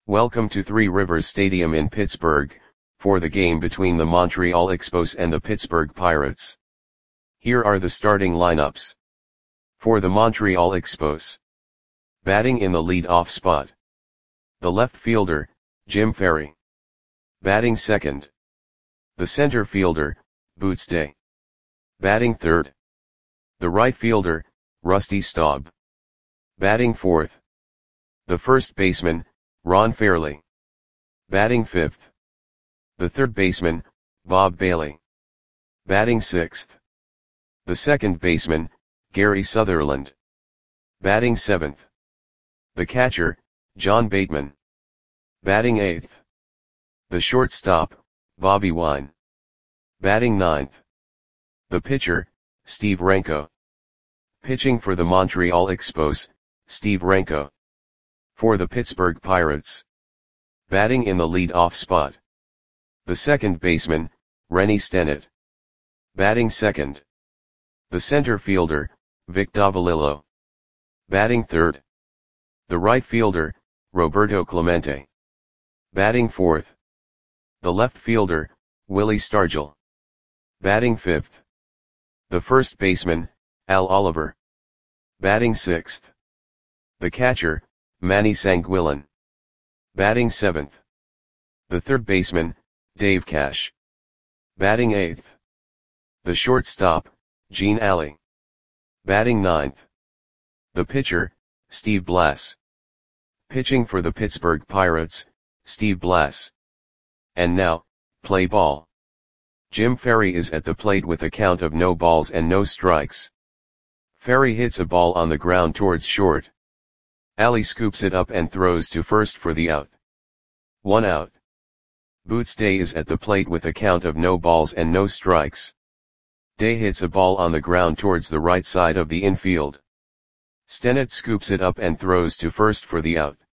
Welcome to Three Rivers Stadium in Pittsburgh, for the game between the Montreal Expos and the Pittsburgh Pirates. Here are the starting lineups. For the Montreal Expos. Batting in the lead-off spot. The left fielder, Jim Ferry. Batting second. The center fielder, Boots Day. Batting third. The right fielder, Rusty Staub. Batting fourth. The first baseman, Ron Fairly. Batting fifth. The third baseman, Bob Bailey. Batting sixth. The second baseman, Gary Sutherland. Batting seventh. The catcher, John Bateman. Batting eighth. The shortstop, Bobby Wine. Batting ninth. The pitcher, Steve Renko. Pitching for the Montreal Expos, Steve Renko. For the Pittsburgh Pirates. Batting in the lead-off spot. The second baseman, Rennie Stennett. Batting second. The center fielder, Vic Davalillo. Batting third. The right fielder, Roberto Clemente. Batting fourth. The left fielder, Willie Stargell. Batting fifth. The first baseman, Al Oliver. Batting sixth. The catcher, Manny Sanguillen. Batting seventh. The third baseman, Dave Cash. Batting eighth. The shortstop, Gene Alley. Batting ninth. The pitcher, Steve Blass. Pitching for the Pittsburgh Pirates, Steve Blass. And now, play ball. Jim Ferry is at the plate with a count of no balls and no strikes. Ferry hits a ball on the ground towards short. Alley scoops it up and throws to first for the out. 1 out. Boots Day is at the plate with a count of no balls and no strikes. Day hits a ball on the ground towards the right side of the infield. Stennett scoops it up and throws to first for the out.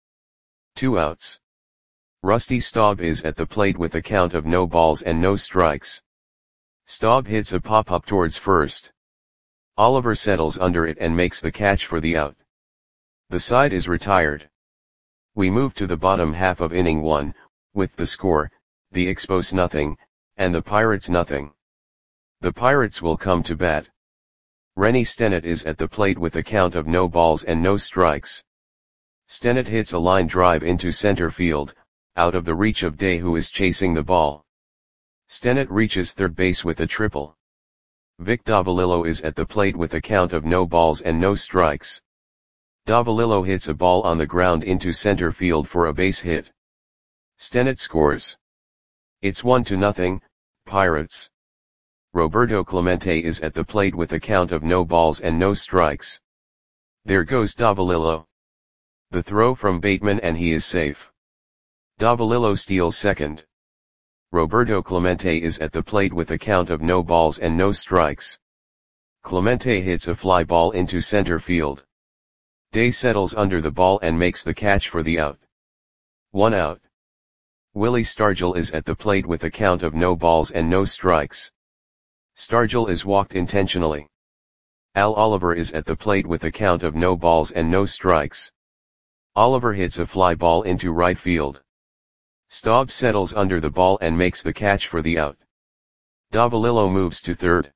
2 outs. Rusty Staub is at the plate with a count of no balls and no strikes. Staub hits a pop-up towards first. Oliver settles under it and makes the catch for the out. The side is retired. We move to the bottom half of inning 1, with the score, the Expos nothing, and the Pirates nothing. The Pirates will come to bat. Rennie Stennett is at the plate with a count of no balls and no strikes. Stennett hits a line drive into center field, out of the reach of Day, who is chasing the ball. Stennett reaches third base with a triple. Vic Davalillo is at the plate with a count of no balls and no strikes. Davalillo hits a ball on the ground into center field for a base hit. Stennett scores. It's 1-0, Pirates. Roberto Clemente is at the plate with a count of no balls and no strikes. There goes Davalillo. The throw from Bateman and he is safe. Davalillo steals second. Roberto Clemente is at the plate with a count of no balls and no strikes. Clemente hits a fly ball into center field. Day settles under the ball and makes the catch for the out. 1 out. Willie Stargell is at the plate with a count of no balls and no strikes. Stargell is walked intentionally. Al Oliver is at the plate with a count of no balls and no strikes. Oliver hits a fly ball into right field. Staub settles under the ball and makes the catch for the out. Davalillo moves to third.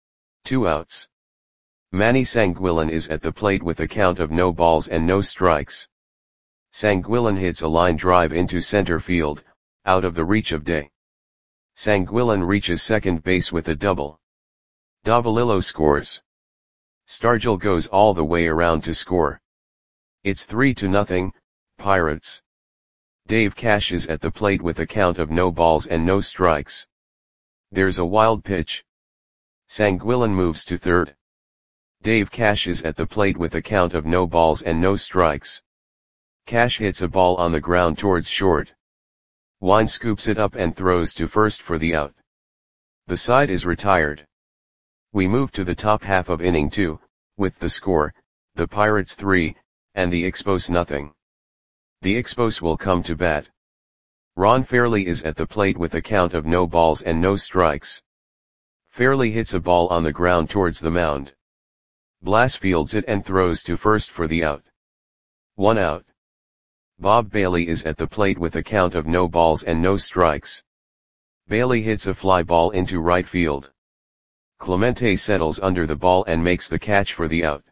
2 outs. Manny Sanguillen is at the plate with a count of no balls and no strikes. Sanguillen hits a line drive into center field, out of the reach of Day. Sanguillen reaches second base with a double. Davalillo scores. Stargell goes all the way around to score. It's 3-0, Pirates. Dave Cash is at the plate with a count of no balls and no strikes. There's a wild pitch. Sanguillen moves to third. Dave Cash is at the plate with a count of no balls and no strikes. Cash hits a ball on the ground towards short. Wine scoops it up and throws to first for the out. The side is retired. We move to the top half of inning 2, with the score, the Pirates 3, and the Expos nothing. The Expos will come to bat. Ron Fairly is at the plate with a count of no balls and no strikes. Fairly hits a ball on the ground towards the mound. Blass fields it and throws to first for the out. 1 out. Bob Bailey is at the plate with a count of no balls and no strikes. Bailey hits a fly ball into right field. Clemente settles under the ball and makes the catch for the out.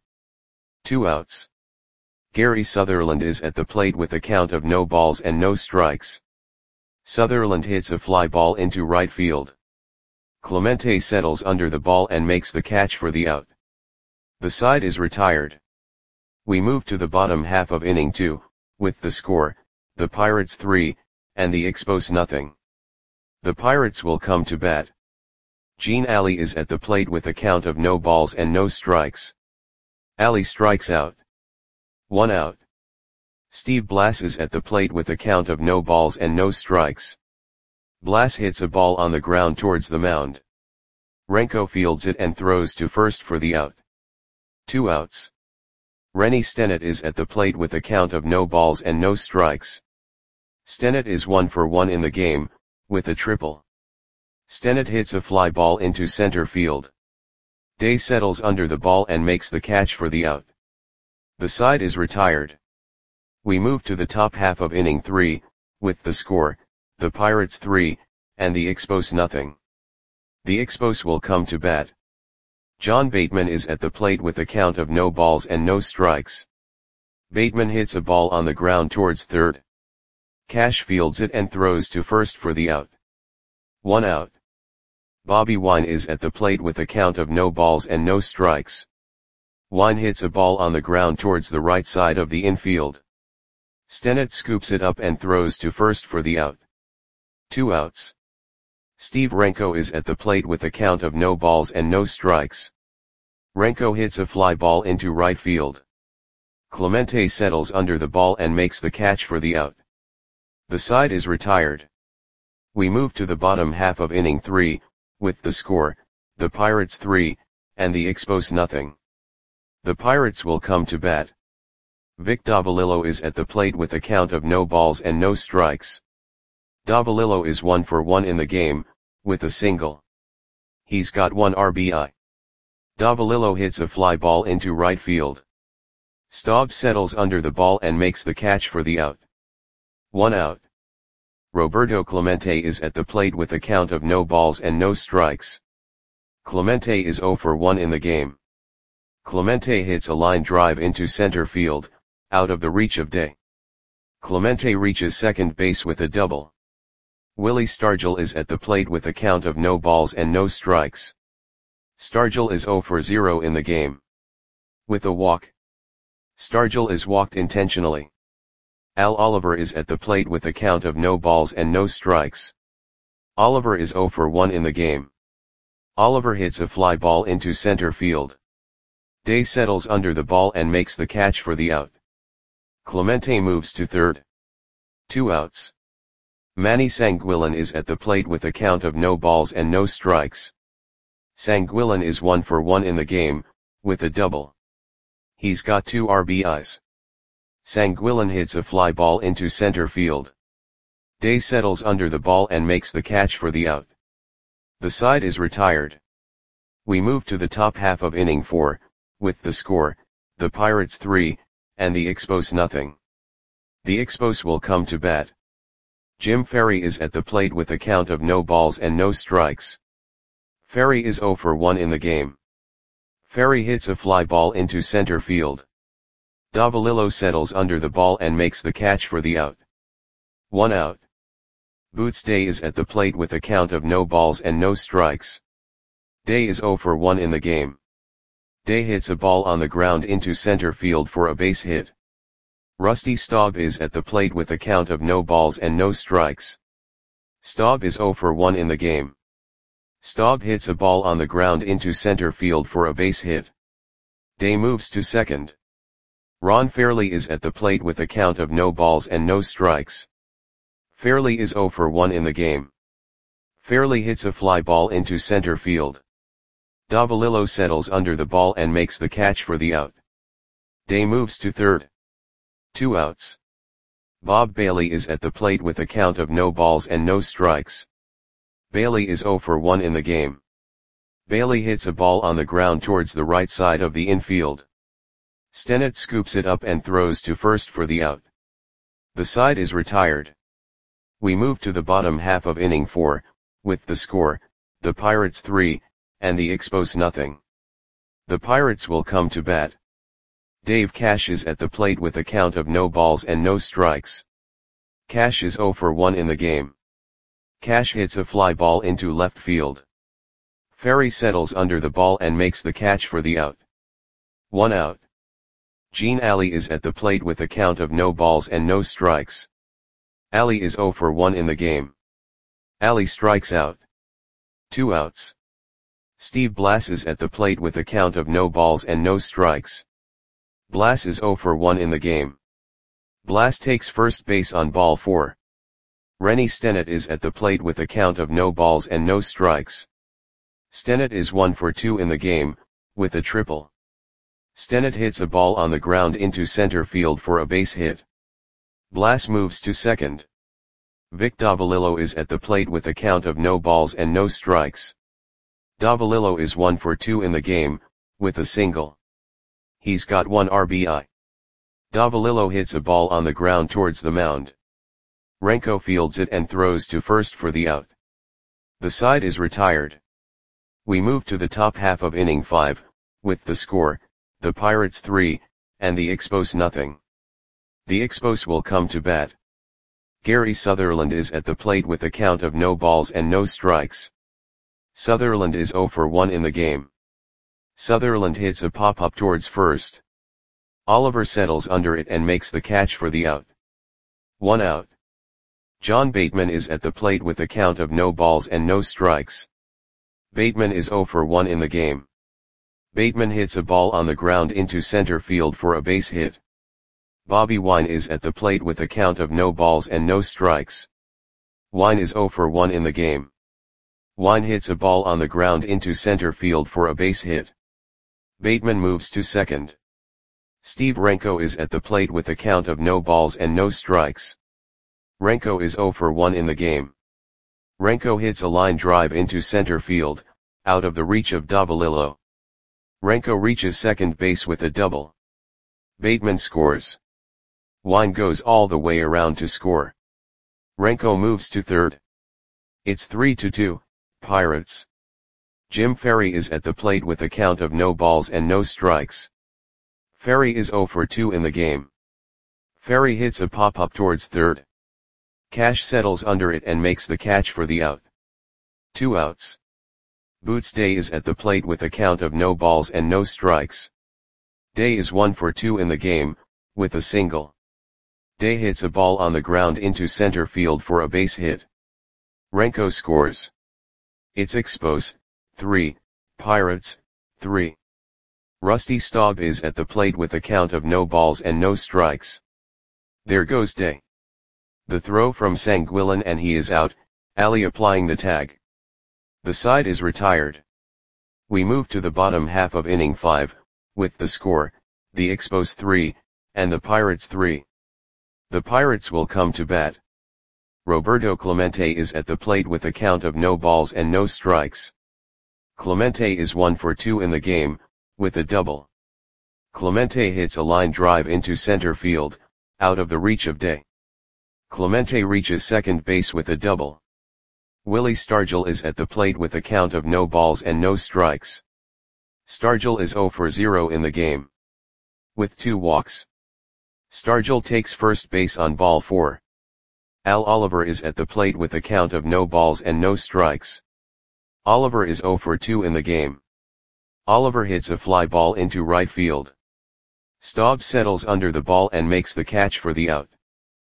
2 outs. Gary Sutherland is at the plate with a count of no balls and no strikes. Sutherland hits a fly ball into right field. Clemente settles under the ball and makes the catch for the out. The side is retired. We move to the bottom half of inning 2, with the score, the Pirates 3, and the Expos nothing. The Pirates will come to bat. Gene Alley is at the plate with a count of no balls and no strikes. Alley strikes out. 1 out. Steve Blass is at the plate with a count of no balls and no strikes. Blass hits a ball on the ground towards the mound. Renko fields it and throws to first for the out. 2 outs. Rennie Stennett is at the plate with a count of no balls and no strikes. Stennett is 1 for 1 in the game, with a triple. Stennett hits a fly ball into center field. Day settles under the ball and makes the catch for the out. The side is retired. We move to the top half of inning 3, with the score, the Pirates 3, and the Expos nothing. The Expos will come to bat. John Bateman is at the plate with a count of no balls and no strikes. Bateman hits a ball on the ground towards third. Cash fields it and throws to first for the out. 1 out. Bobby Wine is at the plate with a count of no balls and no strikes. Wine hits a ball on the ground towards the right side of the infield. Stennett scoops it up and throws to first for the out. 2 outs. Steve Renko is at the plate with a count of no balls and no strikes. Renko hits a fly ball into right field. Clemente settles under the ball and makes the catch for the out. The side is retired. We move to the bottom half of inning 3, with the score, the Pirates 3, and the Expos nothing. The Pirates will come to bat. Vic Davalillo is at the plate with a count of no balls and no strikes. Davalillo is 1 for 1 in the game, with a single. He's got 1 RBI. Davalillo hits a fly ball into right field. Staub settles under the ball and makes the catch for the out. 1 out. Roberto Clemente is at the plate with a count of no balls and no strikes. Clemente is 0 for 1 in the game. Clemente hits a line drive into center field, out of the reach of Day. Clemente reaches second base with a double. Willie Stargell is at the plate with a count of no balls and no strikes. Stargell is 0 for 0 in the game. With a walk. Stargell is walked intentionally. Al Oliver is at the plate with a count of no balls and no strikes. Oliver is 0 for 1 in the game. Oliver hits a fly ball into center field. Day settles under the ball and makes the catch for the out. Clemente moves to third. 2 outs. Manny Sanguillen is at the plate with a count of no balls and no strikes. Sanguillen is 1 for 1 in the game, with a double. He's got 2 RBIs. Sanguillen hits a fly ball into center field. Day settles under the ball and makes the catch for the out. The side is retired. We move to the top half of inning 4, with the score, the Pirates 3, and the Expos nothing. The Expos will come to bat. Jim Ferry is at the plate with a count of no balls and no strikes. Ferry is 0 for 1 in the game. Ferry hits a fly ball into center field. Davalillo settles under the ball and makes the catch for the out. 1 out. Boots Day is at the plate with a count of no balls and no strikes. Day is 0 for 1 in the game. Day hits a ball on the ground into center field for a base hit. Rusty Staub is at the plate with a count of no balls and no strikes. Staub is 0 for 1 in the game. Staub hits a ball on the ground into center field for a base hit. Day moves to second. Ron Fairley is at the plate with a count of no balls and no strikes. Fairley is 0 for 1 in the game. Fairley hits a fly ball into center field. Davalillo settles under the ball and makes the catch for the out. Day moves to third. 2 outs. Bob Bailey is at the plate with a count of no balls and no strikes. Bailey is 0 for 1 in the game. Bailey hits a ball on the ground towards the right side of the infield. Stennett scoops it up and throws to first for the out. The side is retired. We move to the bottom half of inning 4, with the score, the Pirates 3, and the Expos nothing. The Pirates will come to bat. Dave Cash is at the plate with a count of no balls and no strikes. Cash is 0 for 1 in the game. Cash hits a fly ball into left field. Ferry settles under the ball and makes the catch for the out. 1 out. Gene Alley is at the plate with a count of no balls and no strikes. Alley is 0 for 1 in the game. Alley strikes out. 2 outs. Steve Blass is at the plate with a count of no balls and no strikes. Blass is 0 for 1 in the game. Blass takes first base on ball 4. Rennie Stennett is at the plate with a count of no balls and no strikes. Stennett is 1 for 2 in the game, with a triple. Stennett hits a ball on the ground into center field for a base hit. Blass moves to second. Vic Davalillo is at the plate with a count of no balls and no strikes. Davalillo is 1 for 2 in the game, with a single. He's got 1 RBI. Davalillo hits a ball on the ground towards the mound. Renko fields it and throws to first for the out. The side is retired. We move to the top half of inning 5, with the score, the Pirates 3, and the Expos nothing. The Expos will come to bat. Gary Sutherland is at the plate with a count of no balls and no strikes. Sutherland is 0 for 1 in the game. Sutherland hits a pop-up towards first. Oliver settles under it and makes the catch for the out. 1 out. John Bateman is at the plate with a count of no balls and no strikes. Bateman is 0 for 1 in the game. Bateman hits a ball on the ground into center field for a base hit. Bobby Wine is at the plate with a count of no balls and no strikes. Wine is 0 for 1 in the game. Wine hits a ball on the ground into center field for a base hit. Bateman moves to second. Steve Renko is at the plate with a count of no balls and no strikes. Renko is 0 for 1 in the game. Renko hits a line drive into center field, out of the reach of Davalillo. Renko reaches second base with a double. Bateman scores. Wine goes all the way around to score. Renko moves to third. It's 3-2, Pirates. Jim Ferry is at the plate with a count of no balls and no strikes. Ferry is 0 for 2 in the game. Ferry hits a pop-up towards third. Cash settles under it and makes the catch for the out. 2 outs. Boots Day is at the plate with a count of no balls and no strikes. Day is 1 for 2 in the game, with a single. Day hits a ball on the ground into center field for a base hit. Renko scores. It's Expos, 3, Pirates, 3. Rusty Staub is at the plate with a count of no balls and no strikes. There goes Day. The throw from Sanguillen and he is out, Alley applying the tag. The side is retired. We move to the bottom half of inning 5, with the score, the Expos 3, and the Pirates 3. The Pirates will come to bat. Roberto Clemente is at the plate with a count of no balls and no strikes. Clemente is 1 for 2 in the game, with a double. Clemente hits a line drive into center field, out of the reach of Day. Clemente reaches second base with a double. Willie Stargell is at the plate with a count of no balls and no strikes. Stargell is 0 for 0 in the game, with 2 walks. Stargell takes first base on ball 4. Al Oliver is at the plate with a count of no balls and no strikes. Oliver is 0 for 2 in the game. Oliver hits a fly ball into right field. Staub settles under the ball and makes the catch for the out.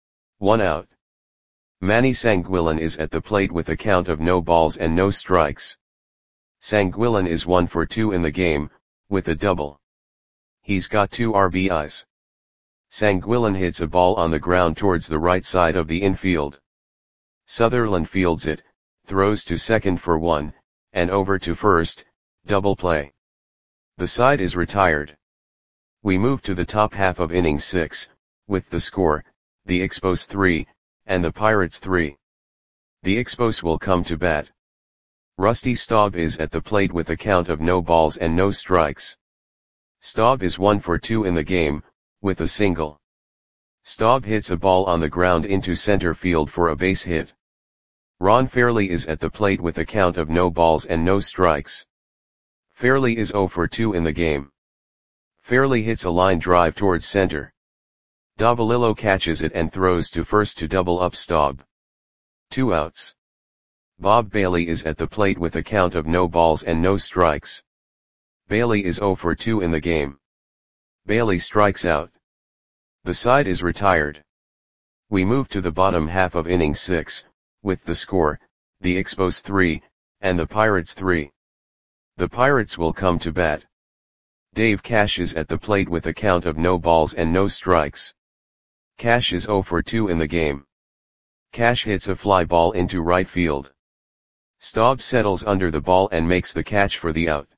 1 out. Manny Sanguillen is at the plate with a count of no balls and no strikes. Sanguillen is 1 for 2 in the game, with a double. He's got 2 RBIs. Sanguillen hits a ball on the ground towards the right side of the infield. Sutherland fields it, throws to second for 1, and over to first, double play. The side is retired. We move to the top half of inning 6, with the score, the Expos 3, and the Pirates 3. The Expos will come to bat. Rusty Staub is at the plate with a count of no balls and no strikes. Staub is 1 for 2 in the game, with a single. Staub hits a ball on the ground into center field for a base hit. Ron Fairley is at the plate with a count of no balls and no strikes. Fairley is 0 for 2 in the game. Fairley hits a line drive towards center. Davalillo catches it and throws to first to double up Staub. 2 outs. Bob Bailey is at the plate with a count of no balls and no strikes. Bailey is 0 for 2 in the game. Bailey strikes out. The side is retired. We move to the bottom half of inning 6, with the score, the Expos 3, and the Pirates 3. The Pirates will come to bat. Dave Cash is at the plate with a count of no balls and no strikes. Cash is 0 for 2 in the game. Cash hits a fly ball into right field. Staub settles under the ball and makes the catch for the out.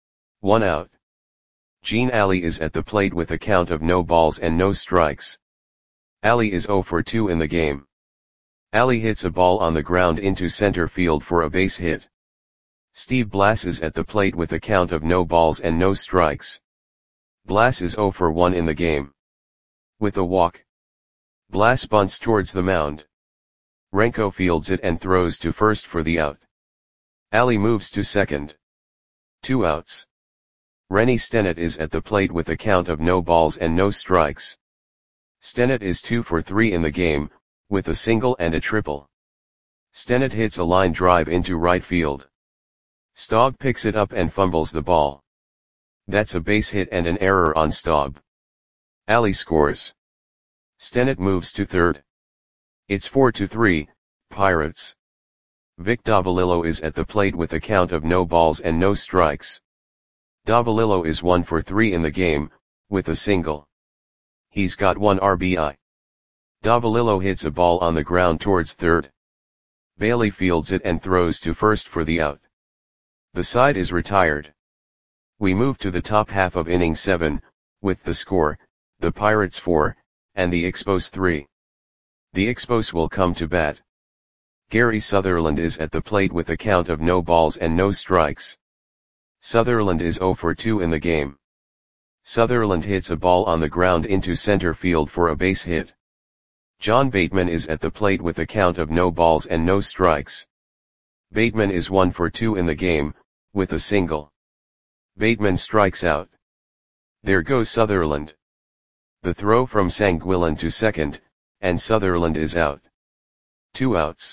1 out. Gene Alley is at the plate with a count of no balls and no strikes. Alley is 0 for 2 in the game. Alley hits a ball on the ground into center field for a base hit. Steve Blass is at the plate with a count of no balls and no strikes. Blass is 0 for 1 in the game. With a walk. Blass bunts towards the mound. Renko fields it and throws to first for the out. Alley moves to second. 2 outs. Rennie Stennett is at the plate with a count of no balls and no strikes. Stennett is 2 for 3 in the game, with a single and a triple. Stennett hits a line drive into right field. Staub picks it up and fumbles the ball. That's a base hit and an error on Staub. Alley scores. Stennett moves to third. It's 4-3, Pirates. Vic Davalillo is at the plate with a count of no balls and no strikes. Davalillo is 1 for 3 in the game, with a single. He's got 1 RBI. Davalillo hits a ball on the ground towards third. Bailey fields it and throws to first for the out. The side is retired. We move to the top half of inning 7, with the score, the Pirates 4, and the Expos 3. The Expos will come to bat. Gary Sutherland is at the plate with a count of no balls and no strikes. Sutherland is 0 for 2 in the game. Sutherland hits a ball on the ground into center field for a base hit. John Bateman is at the plate with a count of no balls and no strikes. Bateman is 1 for 2 in the game, with a single. Bateman strikes out. There goes Sutherland. The throw from Sanguillen to second, and Sutherland is out. 2 outs.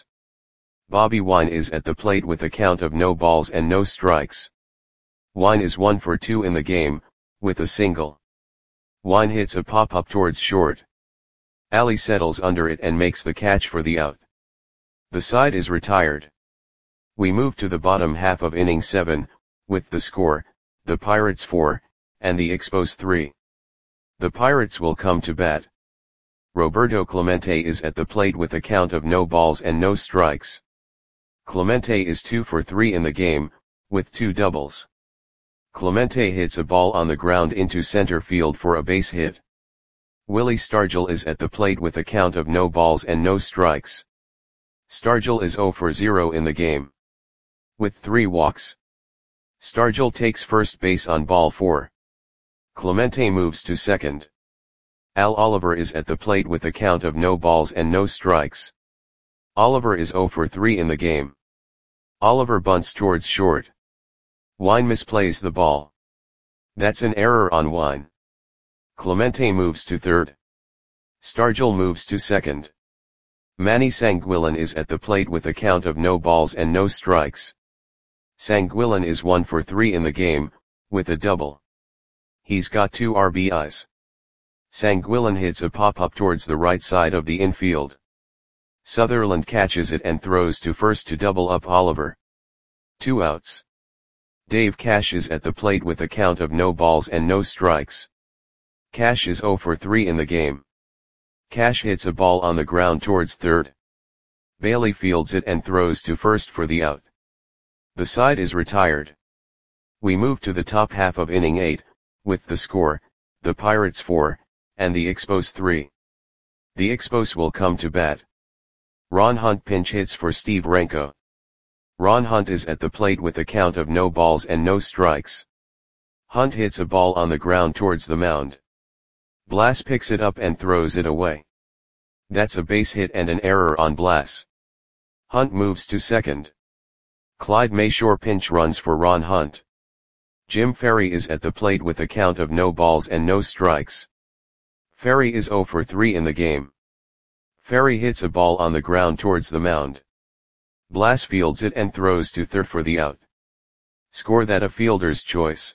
Bobby Wine is at the plate with a count of no balls and no strikes. Wine is 1 for 2 in the game, with a single. Wine hits a pop-up towards short. Alley settles under it and makes the catch for the out. The side is retired. We move to the bottom half of inning 7, with the score, the Pirates 4, and the Expos 3. The Pirates will come to bat. Roberto Clemente is at the plate with a count of no balls and no strikes. Clemente is 2 for 3 in the game, with 2 doubles. Clemente hits a ball on the ground into center field for a base hit. Willie Stargell is at the plate with a count of no balls and no strikes. Stargell is 0 for 0 in the game. With 3 walks. Stargell takes first base on ball 4. Clemente moves to second. Al Oliver is at the plate with a count of no balls and no strikes. Oliver is 0 for 3 in the game. Oliver bunts towards short. Wine misplays the ball. That's an error on Wine. Clemente moves to third. Stargell moves to second. Manny Sanguillen is at the plate with a count of no balls and no strikes. Sanguillen is 1 for 3 in the game, with a double. He's got 2 RBIs. Sanguillen hits a pop-up towards the right side of the infield. Sutherland catches it and throws to first to double up Oliver. 2 outs. Dave Cash is at the plate with a count of no balls and no strikes. Cash is 0 for 3 in the game. Cash hits a ball on the ground towards third. Bailey fields it and throws to first for the out. The side is retired. We move to the top half of inning 8, with the score, the Pirates 4, and the Expos 3. The Expos will come to bat. Ron Hunt pinch hits for Steve Renko. Ron Hunt is at the plate with a count of no balls and no strikes. Hunt hits a ball on the ground towards the mound. Blass picks it up and throws it away. That's a base hit and an error on Blass. Hunt moves to second. Clyde Mayshore pinch runs for Ron Hunt. Jim Ferry is at the plate with a count of no balls and no strikes. Ferry is 0 for 3 in the game. Ferry hits a ball on the ground towards the mound. Blass fields it and throws to third for the out. Score that a fielder's choice.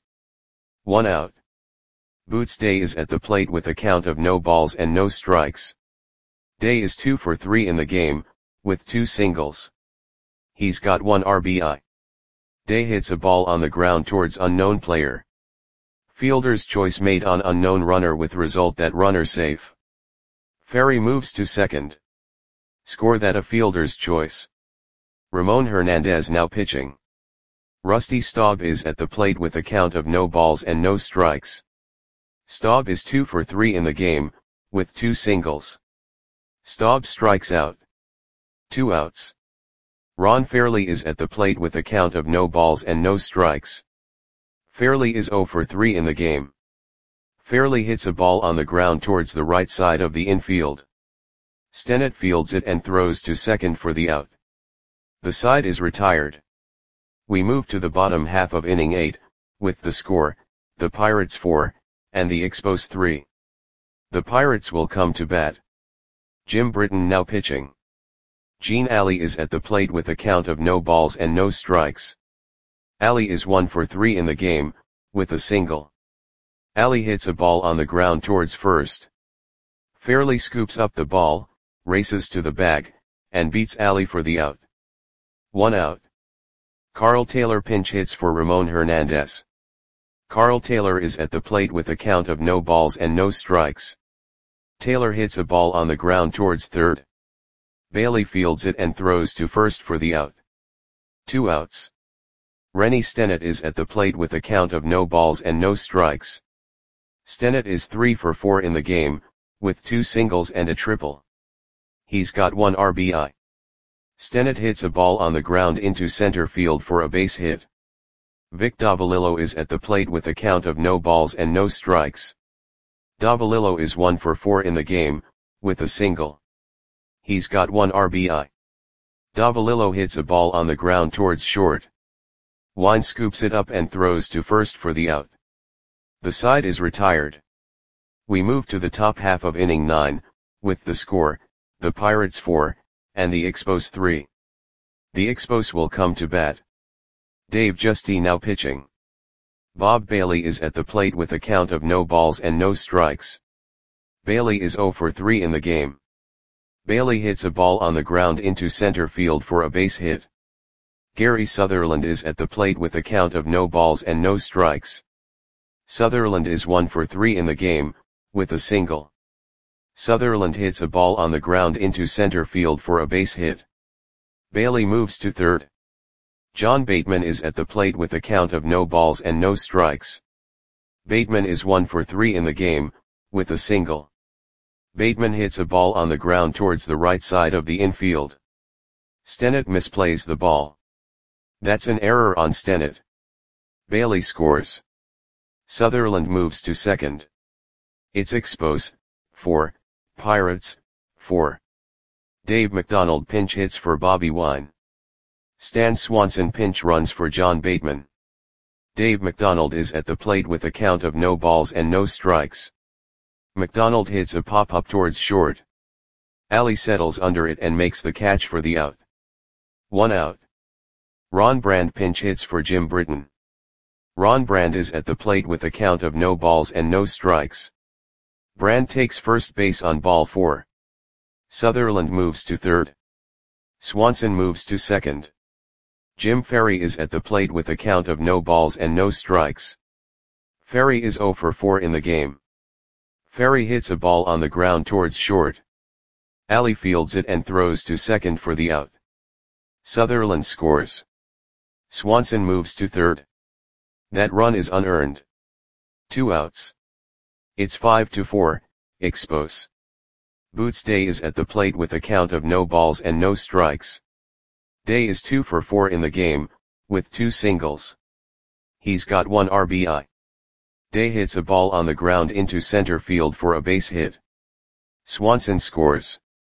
1 out. Boots Day is at the plate with a count of no balls and no strikes. Day is 2 for 3 in the game, with 2 singles. He's got 1 RBI. Day hits a ball on the ground towards unknown player. Fielder's choice made on unknown runner with result that runner safe. Ferry moves to second. Score that a fielder's choice. Ramon Hernandez now pitching. Rusty Staub is at the plate with a count of no balls and no strikes. Staub is 2 for 3 in the game, with 2 singles. Staub strikes out. 2 outs. Ron Fairley is at the plate with a count of no balls and no strikes. Fairley is 0 for 3 in the game. Fairley hits a ball on the ground towards the right side of the infield. Stennett fields it and throws to second for the out. The side is retired. We move to the bottom half of inning 8, with the score, the Pirates 4, and the Expos 3. The Pirates will come to bat. Jim Britton now pitching. Gene Alley is at the plate with a count of no balls and no strikes. Alley is 1 for 3 in the game, with a single. Alley hits a ball on the ground towards first. Fairley scoops up the ball, races to the bag, and beats Alley for the out. 1 out. Carl Taylor pinch hits for Ramon Hernandez. Carl Taylor is at the plate with a count of no balls and no strikes. Taylor hits a ball on the ground towards third. Bailey fields it and throws to first for the out. 2 outs. Rennie Stennett is at the plate with a count of no balls and no strikes. Stennett is 3 for 4 in the game, with 2 singles and a triple. He's got 1 RBI. Stennett hits a ball on the ground into center field for a base hit. Vic Davalillo is at the plate with a count of no balls and no strikes. Davalillo is 1 for 4 in the game, with a single. He's got 1 RBI. Davalillo hits a ball on the ground towards short. Wine scoops it up and throws to first for the out. The side is retired. We move to the top half of inning 9, with the score, the Pirates 4, and the Expos 3. The Expos will come to bat. Dave Justy now pitching. Bob Bailey is at the plate with a count of no balls and no strikes. Bailey is 0 for 3 in the game. Bailey hits a ball on the ground into center field for a base hit. Gary Sutherland is at the plate with a count of no balls and no strikes. Sutherland is 1 for 3 in the game, with a single. Sutherland hits a ball on the ground into center field for a base hit. Bailey moves to third. John Bateman is at the plate with a count of no balls and no strikes. Bateman is 1 for 3 in the game, with a single. Bateman hits a ball on the ground towards the right side of the infield. Stennett misplays the ball. That's an error on Stennett. Bailey scores. Sutherland moves to second. It's Expos 4, Pirates 4. Dave McDonald pinch hits for Bobby Wine. Stan Swanson pinch runs for John Bateman. Dave McDonald is at the plate with a count of no balls and no strikes. McDonald hits a pop-up towards short. Alley settles under it and makes the catch for the out. 1 out. Ron Brand pinch hits for Jim Britton. Ron Brand is at the plate with a count of no balls and no strikes. Brand takes first base on ball 4. Sutherland moves to third. Swanson moves to second. Jim Ferry is at the plate with a count of no balls and no strikes. Ferry is 0 for 4 in the game. Ferry hits a ball on the ground towards short. Alley fields it and throws to second for the out. Sutherland scores. Swanson moves to third. That run is unearned. 2 outs. It's 5-4, Expos. Boots Day is at the plate with a count of no balls and no strikes. Day is 2 for 4 in the game, with 2 singles. He's got 1 RBI. Day hits a ball on the ground into center field for a base hit. Swanson scores.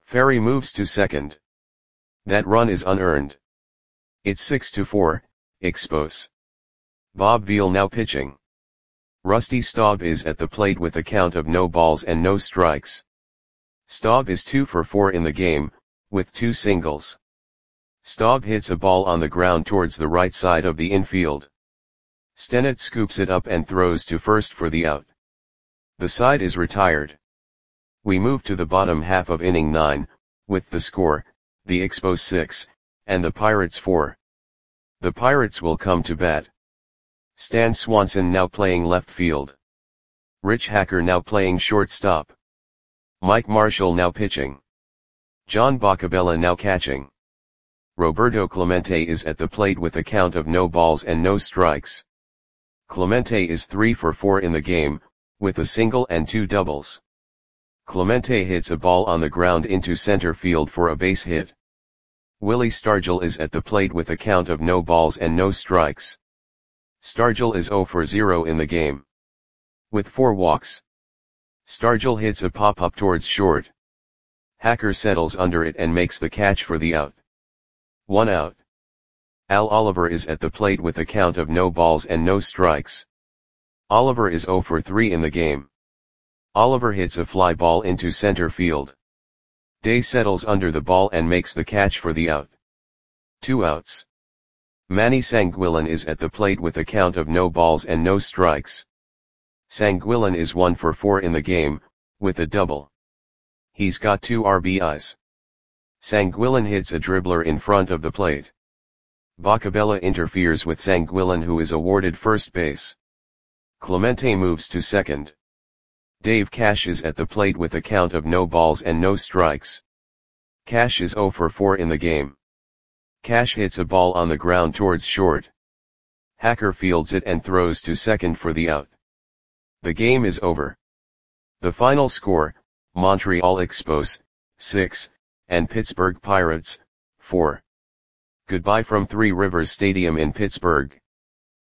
Ferry moves to second. That run is unearned. It's 6-4, Expos. Bob Veal now pitching. Rusty Staub is at the plate with a count of no balls and no strikes. Staub is 2 for 4 in the game, with 2 singles. Staub hits a ball on the ground towards the right side of the infield. Stennett scoops it up and throws to first for the out. The side is retired. We move to the bottom half of inning 9, with the score, the Expos 6, and the Pirates 4. The Pirates will come to bat. Stan Swanson now playing left field. Rich Hacker now playing shortstop. Mike Marshall now pitching. John Boccabella now catching. Roberto Clemente is at the plate with a count of no balls and no strikes. Clemente is 3 for 4 in the game, with a single and 2 doubles. Clemente hits a ball on the ground into center field for a base hit. Willie Stargell is at the plate with a count of no balls and no strikes. Stargell is 0 for 0 in the game, with 4 walks. Stargell hits a pop-up towards short. Hacker settles under it and makes the catch for the out. 1 out. Al Oliver is at the plate with a count of no balls and no strikes. Oliver is 0 for 3 in the game. Oliver hits a fly ball into center field. Day settles under the ball and makes the catch for the out. 2 outs. Manny Sanguillen is at the plate with a count of no balls and no strikes. Sanguillen is 1 for 4 in the game, with a double. He's got 2 RBIs. Sanguillen hits a dribbler in front of the plate. Boccabella interferes with Sanguillen, who is awarded first base. Clemente moves to second. Dave Cash is at the plate with a count of no balls and no strikes. Cash is 0 for 4 in the game. Cash hits a ball on the ground towards short. Hacker fields it and throws to second for the out. The game is over. The final score, Montreal Expos, 6, and Pittsburgh Pirates, 4. Goodbye from Three Rivers Stadium in Pittsburgh.